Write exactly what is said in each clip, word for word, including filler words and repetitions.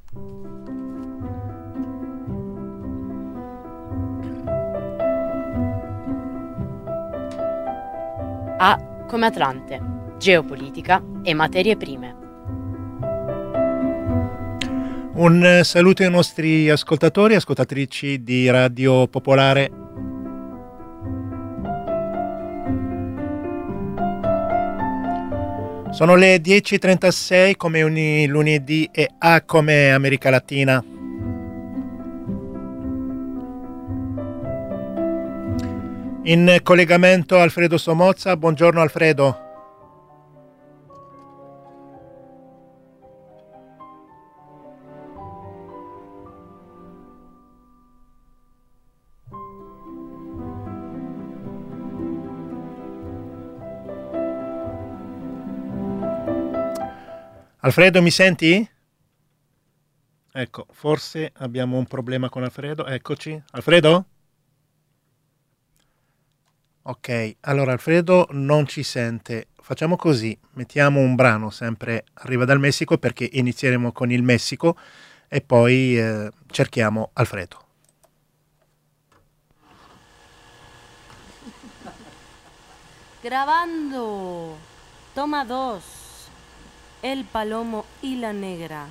A come Atlante, geopolitica e materie prime. Un saluto ai nostri ascoltatori e ascoltatrici di Radio Popolare. Sono le dieci e trentasei come ogni lunedì e A come America Latina. In collegamento Alfredo Somozza. Buongiorno Alfredo. Alfredo, mi senti? Ecco, forse abbiamo un problema con Alfredo. Eccoci. Alfredo? Ok, allora Alfredo non ci sente. Facciamo così, mettiamo un brano, sempre arriva dal Messico, perché inizieremo con il Messico e poi eh, cerchiamo Alfredo. Grabando. Toma dos. El palomo y la negra.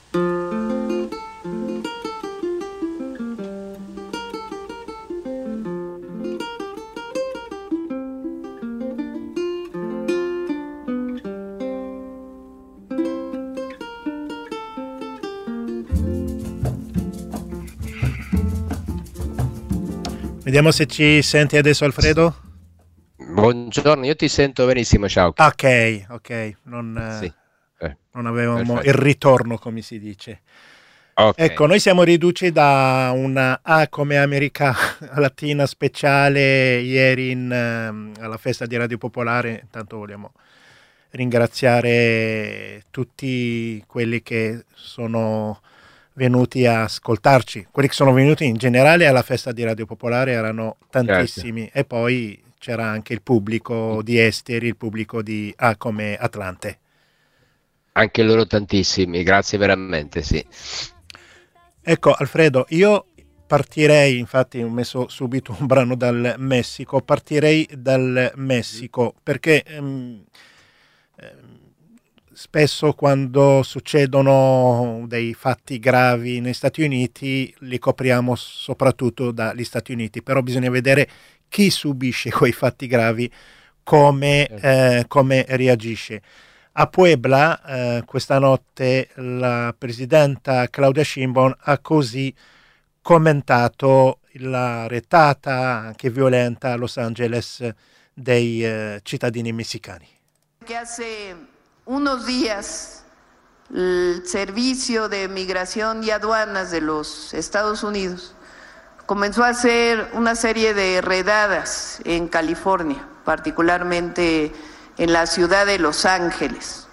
Vediamo se ci senti adesso Alfredo. Buongiorno, io ti sento benissimo, ciao. Ok, ok, non, Sì. Eh, non avevamo perfetto. il ritorno, come si dice. Ok. Ecco, noi siamo riduci da una A come America Latina speciale ieri in, ehm, alla festa di Radio Popolare. Intanto vogliamo ringraziare tutti quelli che sono venuti a ascoltarci. Quelli che sono venuti in generale alla festa di Radio Popolare erano tantissimi. Certo. E poi c'era anche il pubblico di esteri, il pubblico di A come Atlante. Anche loro tantissimi, grazie veramente, sì. Ecco Alfredo, io partirei, infatti ho messo subito un brano dal Messico, partirei dal Messico perché ehm, ehm, spesso quando succedono dei fatti gravi negli Stati Uniti li copriamo soprattutto dagli Stati Uniti, però bisogna vedere chi subisce quei fatti gravi, come, eh, come reagisce. A Puebla eh, questa notte la presidenta Claudia Sheinbaum ha così commentato la retata anche violenta a Los Angeles dei eh, cittadini messicani. Que hace unos días el Servicio de Migración y Aduanas de los Estados Unidos comenzó a hacer una serie de redadas en California, particularmente en la ciudad de Los Ángeles.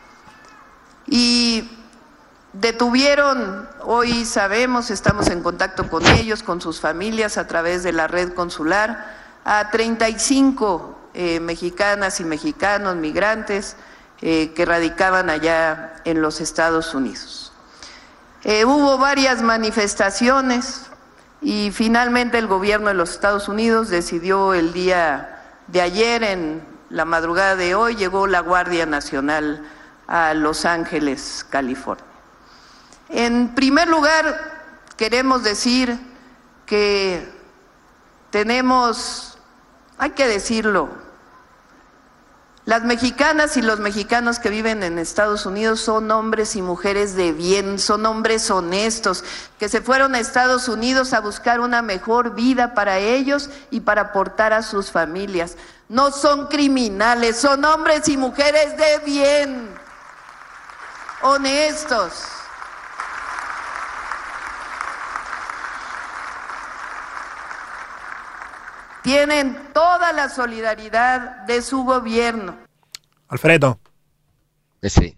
Y detuvieron, hoy sabemos, estamos en contacto con ellos, con sus familias a través de la red consular, a treinta y cinco eh, mexicanas y mexicanos migrantes eh, que radicaban allá en los Estados Unidos. Eh, hubo varias manifestaciones y finalmente el gobierno de los Estados Unidos decidió el día de ayer, en la madrugada de hoy, llegó la Guardia Nacional a Los Ángeles, California. En primer lugar, queremos decir que tenemos, hay que decirlo, las mexicanas y los mexicanos que viven en Estados Unidos son hombres y mujeres de bien, son hombres honestos, que se fueron a Estados Unidos a buscar una mejor vida para ellos y para aportar a sus familias. No son criminales, son hombres y mujeres de bien, honestos. Tienen toda la solidaridad de su gobierno. Alfredo. Eh sì.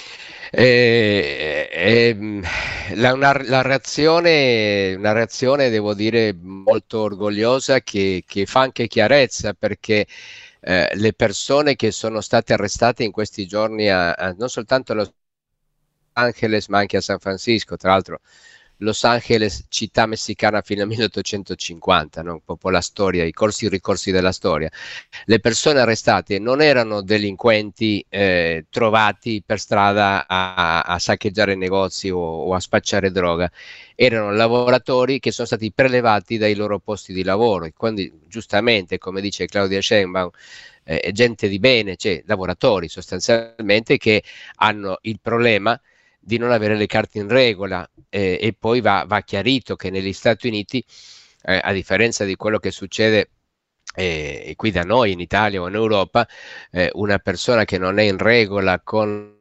Eh, eh, la, una, la reazione, una reazione, devo dire, molto orgogliosa, che, che fa anche chiarezza, perché eh, le persone che sono state arrestate in questi giorni, a, a, non soltanto allo Angeles ma anche a San Francisco. Tra l'altro Los Angeles, città messicana fino al milleottocentocinquanta, no? Un po' la storia, i corsi e ricorsi della storia. Le persone arrestate non erano delinquenti eh, trovati per strada a, a saccheggiare negozi o, o a spacciare droga, erano lavoratori che sono stati prelevati dai loro posti di lavoro e quindi giustamente, come dice Claudia Sheinbaum, eh, gente di bene, cioè lavoratori sostanzialmente che hanno il problema di non avere le carte in regola eh, e poi va, va chiarito che negli Stati Uniti, eh, a differenza di quello che succede eh, qui da noi in Italia o in Europa, eh, una persona che non è in regola con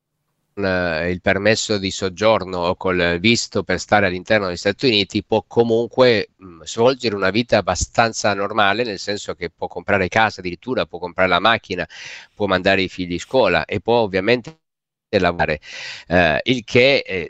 eh, il permesso di soggiorno o col visto per stare all'interno degli Stati Uniti può comunque mh, svolgere una vita abbastanza normale, nel senso che può comprare casa, addirittura può comprare la macchina, può mandare i figli a scuola e può ovviamente lavorare, eh, il che è,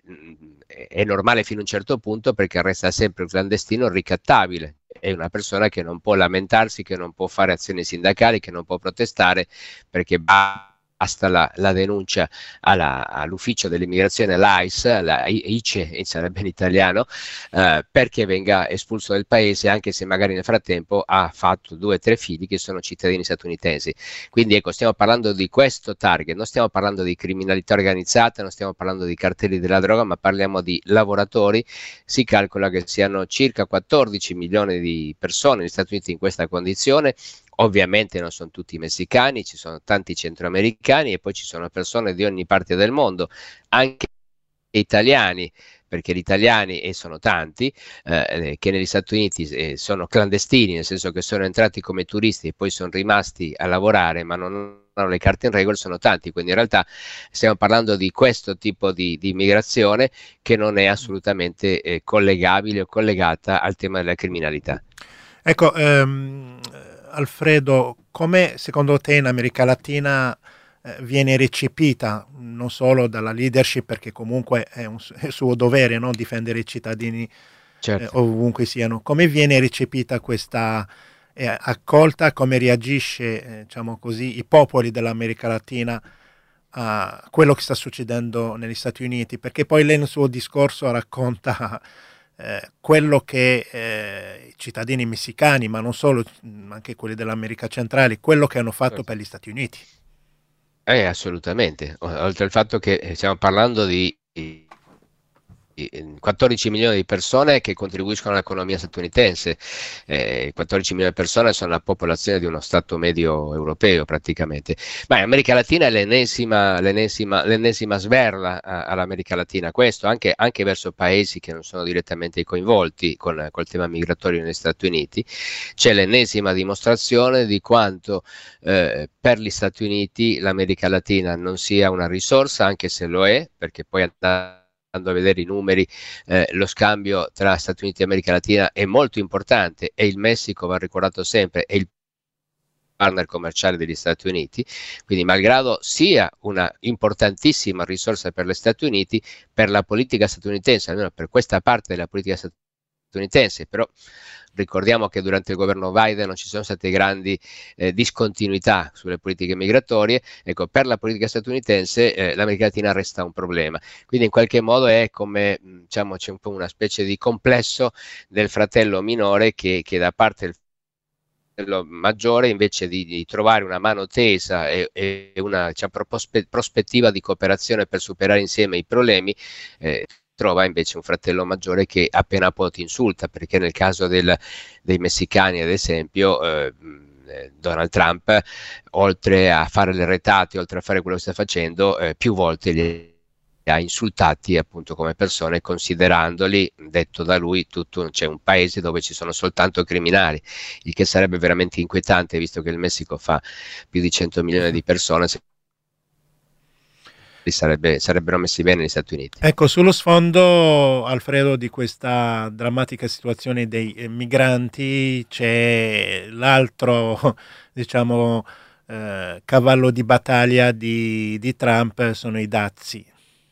è normale fino a un certo punto perché resta sempre un clandestino ricattabile, è una persona che non può lamentarsi, che non può fare azioni sindacali, che non può protestare perché basta la, la denuncia alla, all'ufficio dell'immigrazione, l'A I S, la I C E sarebbe in italiano, eh, perché venga espulso dal paese anche se magari nel frattempo ha fatto due o tre figli che sono cittadini statunitensi. Quindi ecco, stiamo parlando di questo target, non stiamo parlando di criminalità organizzata, non stiamo parlando di cartelli della droga, ma parliamo di lavoratori. Si calcola che siano circa quattordici milioni di persone negli Stati Uniti in questa condizione. Ovviamente non sono tutti messicani, ci sono tanti centroamericani e poi ci sono persone di ogni parte del mondo, anche italiani, perché gli italiani, e sono tanti, eh, che negli Stati Uniti eh, sono clandestini, nel senso che sono entrati come turisti e poi sono rimasti a lavorare ma non hanno le carte in regola, sono tanti. Quindi in realtà stiamo parlando di questo tipo di, di immigrazione che non è assolutamente eh, collegabile o collegata al tema della criminalità. Ecco, ehm, Alfredo, come secondo te in America Latina eh, viene recepita non solo dalla leadership, perché comunque è un è suo dovere, no? Difendere i cittadini Certo. eh, ovunque siano, come viene recepita questa eh, accolta, come reagisce eh, diciamo così, i popoli dell'America Latina a quello che sta succedendo negli Stati Uniti? Perché poi lei nel suo discorso racconta Eh, quello che eh, i cittadini messicani, ma non solo, anche quelli dell'America centrale, quello che hanno fatto per gli Stati Uniti. Eh, assolutamente, oltre al fatto che stiamo parlando di quattordici milioni di persone che contribuiscono all'economia statunitense, eh, quattordici milioni di persone sono la popolazione di uno stato medio europeo praticamente, ma in America Latina è l'ennesima, l'ennesima, l'ennesima sberla all'America Latina, questo anche, anche verso paesi che non sono direttamente coinvolti con col tema migratorio negli Stati Uniti. C'è l'ennesima dimostrazione di quanto eh, per gli Stati Uniti l'America Latina non sia una risorsa, anche se lo è, perché poi andando a vedere i numeri, eh, lo scambio tra Stati Uniti e America Latina è molto importante e il Messico, va ricordato sempre, è il partner commerciale degli Stati Uniti, quindi malgrado sia una importantissima risorsa per gli Stati Uniti, per la politica statunitense, almeno per questa parte della politica statunitense, però ricordiamo che durante il governo Biden non ci sono state grandi eh, discontinuità sulle politiche migratorie. Ecco, per la politica statunitense eh, l'America Latina resta un problema, quindi in qualche modo è come, diciamo, c'è un po' una specie di complesso del fratello minore che, che da parte del fratello maggiore, invece di, di trovare una mano tesa e, e una, diciamo, prospe- prospettiva di cooperazione per superare insieme i problemi, eh, trova invece un fratello maggiore che appena può ti insulta, perché nel caso del, dei messicani ad esempio eh, Donald Trump, oltre a fare le retate, oltre a fare quello che sta facendo, eh, più volte li ha insultati appunto come persone, considerandoli, detto da lui, tutto, c'è un paese dove ci sono soltanto criminali, il che sarebbe veramente inquietante, visto che il Messico fa più di cento milioni di persone. Sarebbe, sarebbero messi bene negli Stati Uniti. Ecco, sullo sfondo, Alfredo, di questa drammatica situazione dei eh, migranti c'è l'altro, diciamo, eh, cavallo di battaglia di, di Trump, sono i dazi.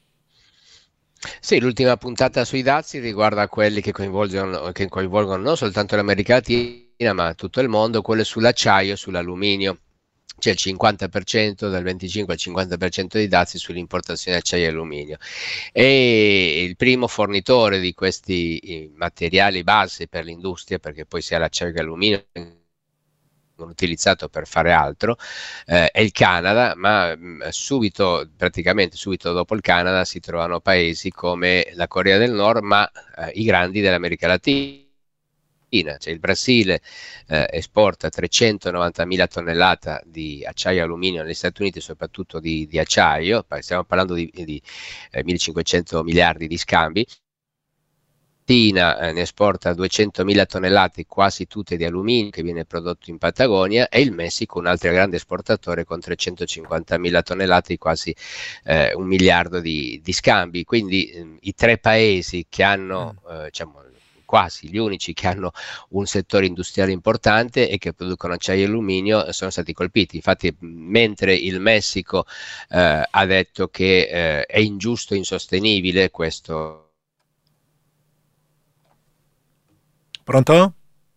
Sì, l'ultima puntata sui dazi riguarda quelli che coinvolgono, che coinvolgono non soltanto l'America Latina, ma tutto il mondo, quello sull'acciaio e sull'alluminio. c'è il cinquanta per cento, dal venticinque al cinquanta per cento di dazi sull'importazione di acciaio e alluminio. E il primo fornitore di questi materiali base per l'industria, perché poi sia l'acciaio che l'alluminio utilizzato per fare altro, eh, è il Canada, ma mh, subito, praticamente subito dopo il Canada si trovano paesi come la Corea del Nord, ma eh, i grandi dell'America Latina. Cioè il Brasile eh, esporta trecentonovantamila tonnellate di acciaio e alluminio negli Stati Uniti, soprattutto di, di acciaio, stiamo parlando di, di eh, millecinquecento miliardi di scambi. Cina eh, ne esporta duecentomila tonnellate, quasi tutte di alluminio, che viene prodotto in Patagonia, e il Messico, un altro grande esportatore, con trecentocinquantamila tonnellate, quasi eh, un miliardo di, di scambi. Quindi eh, i tre paesi che hanno, eh, diciamo, quasi gli unici che hanno un settore industriale importante e che producono acciaio e alluminio, sono stati colpiti. Infatti, mentre il Messico eh, ha detto che eh, è ingiusto e insostenibile questo. Pronto?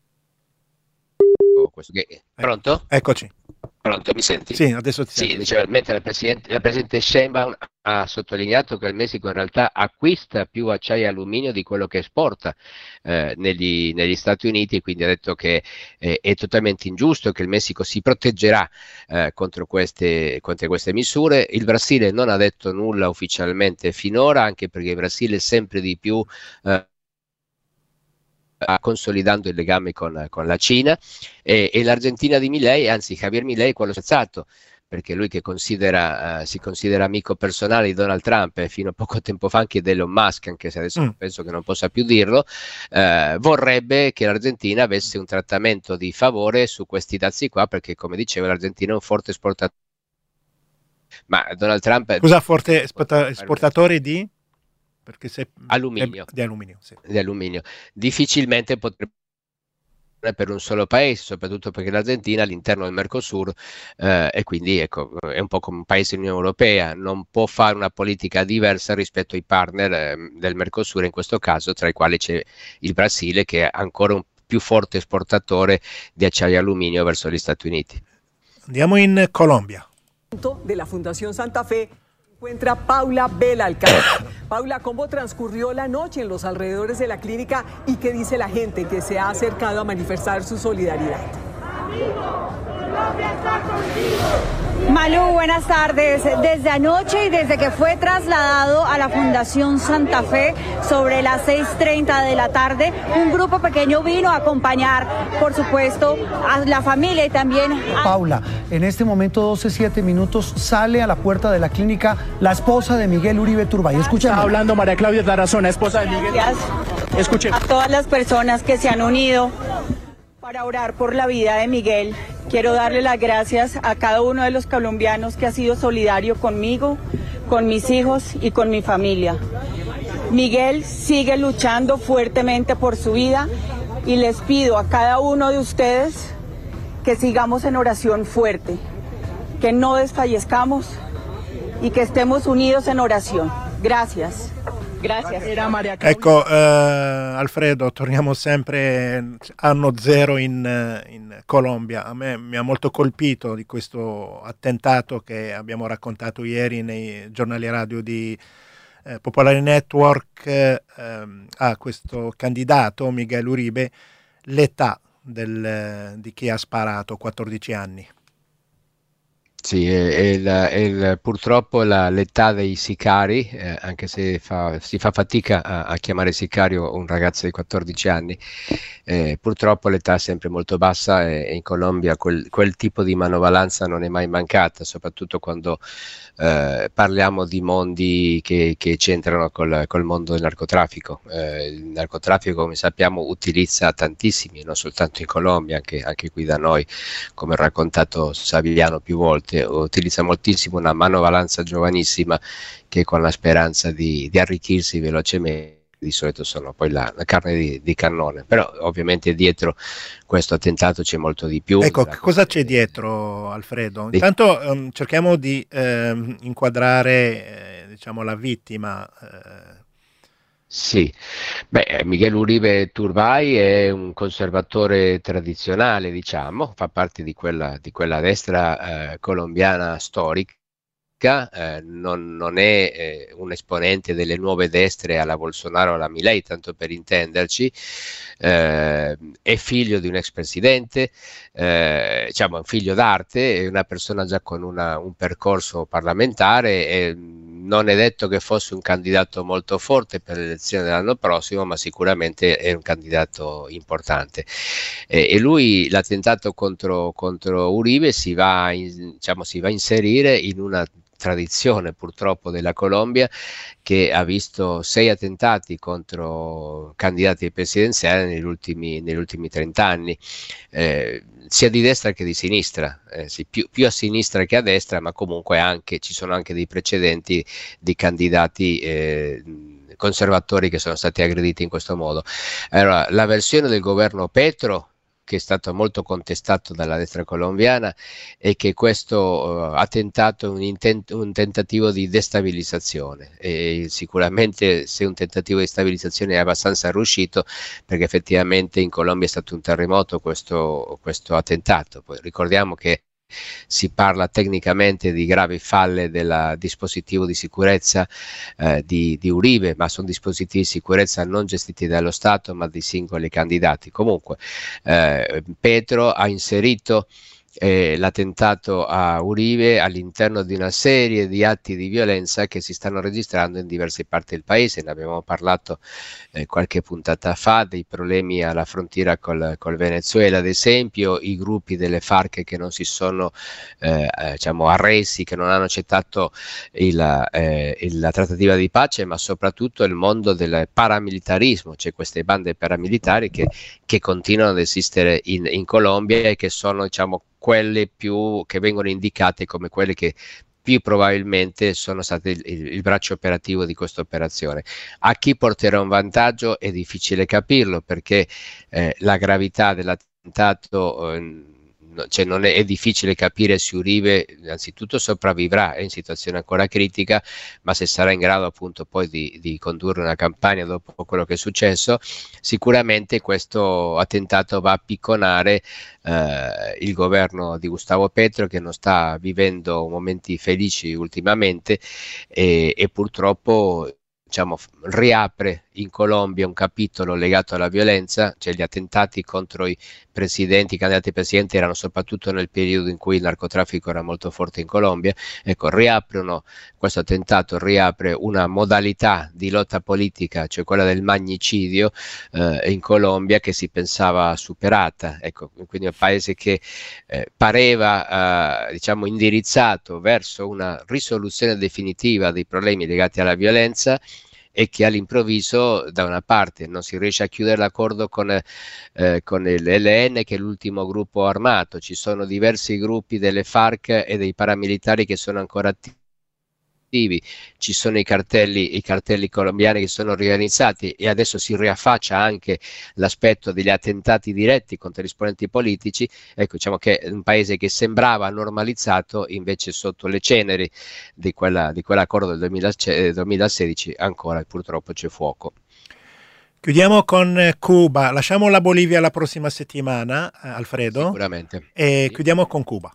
questo che... Pronto? Eccoci. Pronto, mi senti? Sì, adesso ti Sì, sento. diceva, mentre la Presidente, la Presidente Sheinbaum ha sottolineato che il Messico in realtà acquista più acciaio e alluminio di quello che esporta eh, negli, negli Stati Uniti, quindi ha detto che eh, è totalmente ingiusto, che il Messico si proteggerà eh, contro, queste, contro queste misure. Il Brasile non ha detto nulla ufficialmente finora, anche perché il Brasile sempre di più eh, consolidando il legame con, con la Cina, e, e l'Argentina di Milei, anzi Javier Milei, quello sensato, perché lui che considera, uh, si considera amico personale di Donald Trump e fino a poco tempo fa anche di Elon Musk, anche se adesso mm. penso che non possa più dirlo, uh, vorrebbe che l'Argentina avesse un trattamento di favore su questi dazi qua, perché come dicevo l'Argentina è un forte esportatore. Ma Donald Trump... Scusa, forte esporta- esportatore di... Perché se alluminio, di alluminio, sì. di alluminio difficilmente potrebbe per un solo paese, soprattutto perché l'Argentina all'interno del Mercosur eh, e quindi ecco, è un po' come un paese dell'Unione Europea, non può fare una politica diversa rispetto ai partner eh, del Mercosur, in questo caso tra i quali c'è il Brasile, che è ancora un più forte esportatore di acciaio e alluminio verso gli Stati Uniti. Andiamo in Colombia. Della Fundación Santa Fe encuentra Paula Belalcázar. Paula, ¿cómo transcurrió la noche en los alrededores de la clínica y qué dice la gente que se ha acercado a manifestar su solidaridad? Malú, buenas tardes. Desde anoche y desde que fue trasladado a la Fundación Santa Fe sobre las seis treinta de la tarde, un grupo pequeño vino a acompañar, por supuesto, a la familia y también a... Paula, en este momento, doce siete minutos, sale a la puerta de la clínica la esposa de Miguel Uribe Turbay. Escuchemos. Está hablando María Claudia Tarazona, esposa de Miguel. Gracias. Escuchemos. A todas las personas que se han unido para orar por la vida de Miguel. Quiero darle las gracias a cada uno de los colombianos que ha sido solidario conmigo, con mis hijos y con mi familia. Miguel sigue luchando fuertemente por su vida y les pido a cada uno de ustedes que sigamos en oración fuerte, que no desfallezcamos y que estemos unidos en oración. Gracias. Grazie. Ecco, eh, Alfredo, torniamo sempre anno zero in, in Colombia. A me mi ha molto colpito di questo attentato che abbiamo raccontato ieri nei giornali radio di eh, Popolare Network eh, a questo candidato, Miguel Uribe, l'età del, di chi ha sparato, quattordici anni. Sì, è, è il, è il, purtroppo la, l'età dei sicari, eh, anche se fa, si fa fatica a, a chiamare sicario un ragazzo di quattordici anni, eh, purtroppo l'età è sempre molto bassa e, e in Colombia quel, quel tipo di manovalanza non è mai mancata, soprattutto quando eh, parliamo di mondi che, che c'entrano col, col mondo del narcotraffico. Eh, il narcotraffico, come sappiamo, utilizza tantissimi, non soltanto in Colombia, anche, anche qui da noi, come ha raccontato Savigliano più volte, utilizza moltissimo una manovalanza giovanissima che con la speranza di, di arricchirsi velocemente di solito sono poi la, la carne di, di cannone, però ovviamente dietro questo attentato c'è molto di più. Ecco, cosa c'è dietro, Alfredo? Intanto um, cerchiamo di um, inquadrare eh, diciamo la vittima. Eh. Sì, beh, Miguel Uribe Turbay è un conservatore tradizionale, diciamo, fa parte di quella, di quella destra eh, colombiana storica. Eh, non, non è eh, un esponente delle nuove destre alla Bolsonaro o alla Milei, tanto per intenderci, eh, è figlio di un ex presidente, eh, diciamo un figlio d'arte, è una persona già con una, un percorso parlamentare e non è detto che fosse un candidato molto forte per le elezioni dell'anno prossimo, ma sicuramente è un candidato importante. Eh, e lui, l'attentato contro, contro Uribe si va, in, diciamo, si va a inserire in una tradizione purtroppo della Colombia, che ha visto sei attentati contro candidati presidenziali negli ultimi, negli ultimi trent'anni, eh, sia di destra che di sinistra, eh, sì, più, più a sinistra che a destra, ma comunque anche, ci sono anche dei precedenti di candidati eh, conservatori che sono stati aggrediti in questo modo. Allora, la versione del governo Petro, che è stato molto contestato dalla destra colombiana, è che questo uh, attentato è un, intent- un tentativo di destabilizzazione, e sicuramente se un tentativo di stabilizzazione è abbastanza riuscito, perché effettivamente in Colombia è stato un terremoto questo, questo attentato. Poi ricordiamo che si parla tecnicamente di gravi falle del dispositivo di sicurezza eh, di, di Uribe, ma sono dispositivi di sicurezza non gestiti dallo Stato ma di singoli candidati. Comunque eh, Petro ha inserito eh, l'attentato a Uribe all'interno di una serie di atti di violenza che si stanno registrando in diverse parti del paese. Ne abbiamo parlato eh, qualche puntata fa, dei problemi alla frontiera col, col Venezuela, ad esempio, i gruppi delle FARC che non si sono eh, diciamo arresi, che non hanno accettato il, eh, il, la trattativa di pace, ma soprattutto il mondo del paramilitarismo, cioè queste bande paramilitari che, che continuano ad esistere in, in Colombia e che sono, diciamo, quelle più che vengono indicate come quelle che più probabilmente sono state il, il, il braccio operativo di questa operazione. A chi porterà un vantaggio è difficile capirlo, perché eh, la gravità dell'attentato eh, no, cioè non è, è difficile capire se Uribe innanzitutto sopravvivrà, è in situazione ancora critica, ma se sarà in grado appunto poi di, di condurre una campagna dopo quello che è successo. Sicuramente questo attentato va a picconare eh, il governo di Gustavo Petro, che non sta vivendo momenti felici ultimamente, e, e purtroppo, diciamo, riapre in Colombia un capitolo legato alla violenza, cioè gli attentati contro i presidenti, i candidati presidenti erano soprattutto nel periodo in cui il narcotraffico era molto forte in Colombia. Ecco, riaprono, questo attentato riapre una modalità di lotta politica, cioè quella del magnicidio eh, in Colombia, che si pensava superata. Ecco, quindi un paese che eh, pareva eh, diciamo indirizzato verso una risoluzione definitiva dei problemi legati alla violenza, e che all'improvviso da una parte non si riesce a chiudere l'accordo con, eh, con l'L N, che è l'ultimo gruppo armato, ci sono diversi gruppi delle FARC e dei paramilitari che sono ancora attivi, ci sono i cartelli, i cartelli colombiani che sono riorganizzati, e adesso si riaffaccia anche l'aspetto degli attentati diretti contro gli esponenti politici. Ecco, diciamo che è un paese che sembrava normalizzato, invece sotto le ceneri di, quella, di quell'accordo del duemilasedici ancora purtroppo c'è fuoco. Chiudiamo con Cuba, lasciamo la Bolivia la prossima settimana, Alfredo. Sicuramente. E sì. Chiudiamo con Cuba.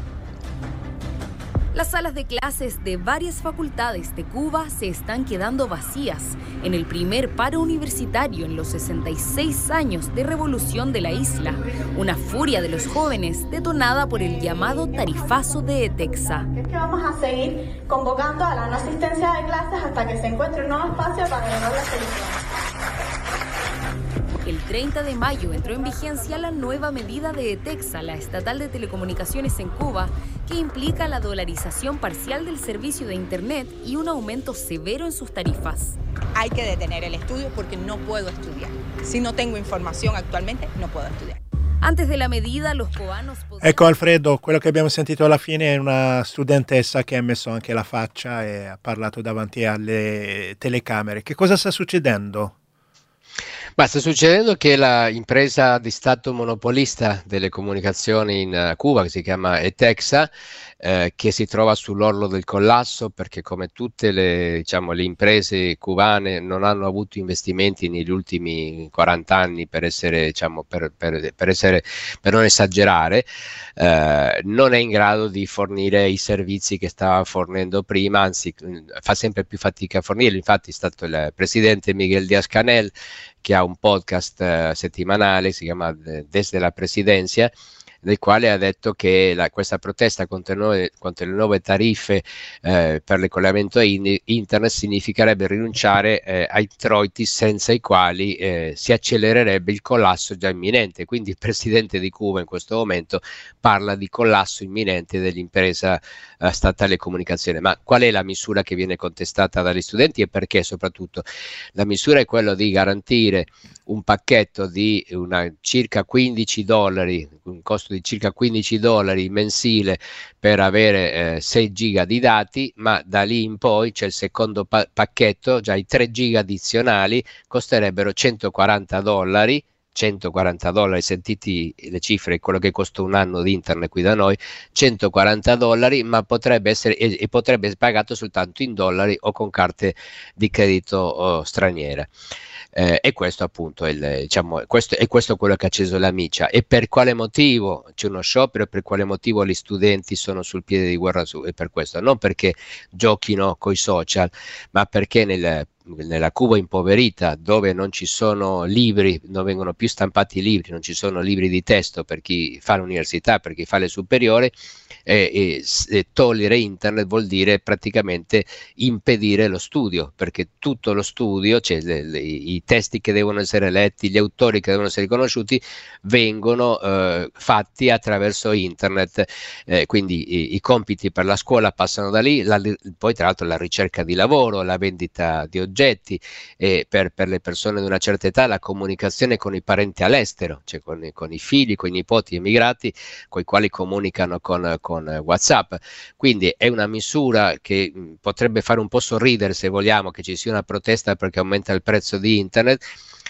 Las salas de clases de varias facultades de Cuba se están quedando vacías en el primer paro universitario en los sesenta y seis años de revolución de la isla, una furia de los jóvenes detonada por el llamado tarifazo de ETEXA. Es que vamos a seguir convocando a la no asistencia de clases hasta que se encuentre un nuevo espacio para lograr la solución. El treinta de mayo entró en vigencia la nueva medida de ETEXA, la estatal de telecomunicaciones en Cuba, que implica la dolarización parcial del servicio de Internet y un aumento severo en sus tarifas. Hay que detener el estudio porque no puedo estudiar. Si no tengo información actualmente, no puedo estudiar. Antes de la medida, los cubanos... Ecco Alfredo, quello che abbiamo sentito alla fine è una studentessa che ha messo anche la faccia e ha parlato davanti alle telecamere. Che cosa sta succedendo? Ma sta succedendo che l'impresa di Stato monopolista delle comunicazioni in Cuba, che si chiama ETEXA, eh, che si trova sull'orlo del collasso, perché come tutte le, diciamo, le imprese cubane non hanno avuto investimenti negli ultimi quaranta anni, per essere, diciamo, per, per, per, essere, per non esagerare, eh, non è in grado di fornire i servizi che stava fornendo prima, anzi fa sempre più fatica a fornirli. Infatti è stato il presidente Miguel Díaz-Canel, che ha un podcast eh, settimanale, si chiama Desde la Presidencia, nel quale ha detto che la, questa protesta contro, noi, contro le nuove tariffe eh, per il collegamento in, internet significherebbe rinunciare eh, ai introiti, senza i quali eh, si accelererebbe il collasso già imminente. Quindi il presidente di Cuba in questo momento parla di collasso imminente dell'impresa eh, statale comunicazione. Ma qual è la misura che viene contestata dagli studenti e perché? Soprattutto la misura è quella di garantire un pacchetto di una circa quindici dollari, un costo di circa quindici dollari mensile per avere eh, sei giga di dati, ma da lì in poi c'è il secondo pa- pacchetto, già i tre giga addizionali costerebbero centoquaranta dollari, centoquaranta dollari, sentiti le cifre, quello che costa un anno di internet qui da noi, centoquaranta dollari, ma potrebbe essere e, e potrebbe essere pagato soltanto in dollari o con carte di credito oh, straniere. Eh, e questo appunto è, il, diciamo, questo, è questo quello che ha acceso la miccia. E per quale motivo c'è uno sciopero? Per quale motivo gli studenti sono sul piede di guerra? Su, e per questo, non perché giochino coi social, ma perché nel nella Cuba impoverita, dove non ci sono libri, non vengono più stampati libri, non ci sono libri di testo per chi fa l'università, per chi fa le superiori, eh, e, e togliere internet vuol dire praticamente impedire lo studio, perché tutto lo studio, cioè le, le, i testi che devono essere letti, gli autori che devono essere riconosciuti, vengono eh, fatti attraverso internet, eh, quindi i, i compiti per la scuola passano da lì, la, poi tra l'altro la ricerca di lavoro, la vendita di oggetti, e per, per le persone di una certa età la comunicazione con i parenti all'estero, cioè con, con i figli, con i nipoti emigrati, con i quali comunicano con, con WhatsApp. Quindi è una misura che mh, potrebbe fare un po' sorridere, se vogliamo, che ci sia una protesta perché aumenta il prezzo di internet,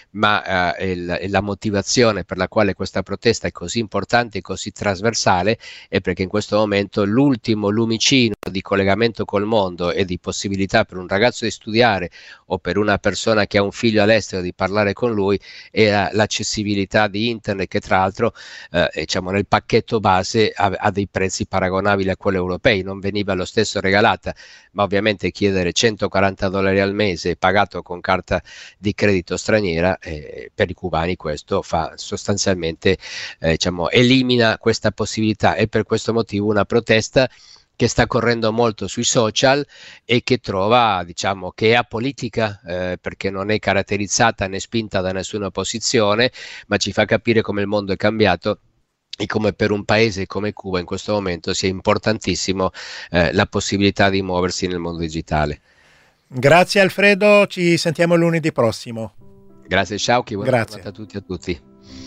ma eh, il, la motivazione per la quale questa protesta è così importante e così trasversale è perché in questo momento l'ultimo lumicino di collegamento col mondo e di possibilità per un ragazzo di studiare o per una persona che ha un figlio all'estero di parlare con lui è l'accessibilità di internet, che tra l'altro eh, diciamo nel pacchetto base ha, ha dei prezzi paragonabili a quelli europei, non veniva lo stesso regalata, ma ovviamente chiedere centoquaranta dollari al mese pagato con carta di credito straniera, eh, per i cubani questo fa sostanzialmente eh, diciamo elimina questa possibilità. E per questo motivo una protesta che sta correndo molto sui social e che trova, diciamo, che è apolitica, eh, perché non è caratterizzata né spinta da nessuna posizione, ma ci fa capire come il mondo è cambiato e come per un paese come Cuba in questo momento sia importantissimo eh, la possibilità di muoversi nel mondo digitale. Grazie Alfredo, ci sentiamo lunedì prossimo. Grazie Sciauchi, buona Grazie. giornata a tutti e a tutti.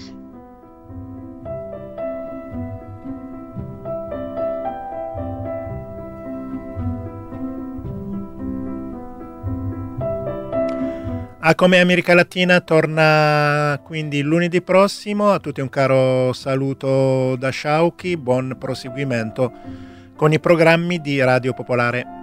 A Come America Latina torna quindi lunedì prossimo. A tutti un caro saluto da Sciauchi, buon proseguimento con i programmi di Radio Popolare.